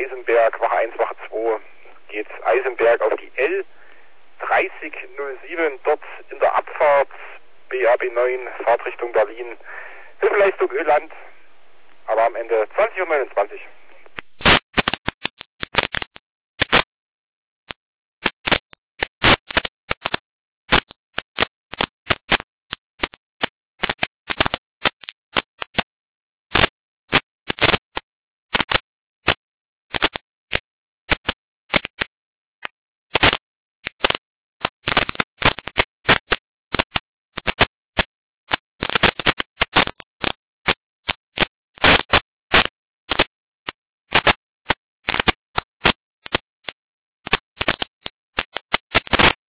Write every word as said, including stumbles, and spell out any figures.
Eisenberg, Wache eins, Wache zwei, geht's Eisenberg auf die L dreißig null sieben, dort in der Abfahrt B A B neun, Fahrtrichtung Berlin, Hilfeleistung Öland, aber am Ende zwanzig Uhr neunundzwanzig.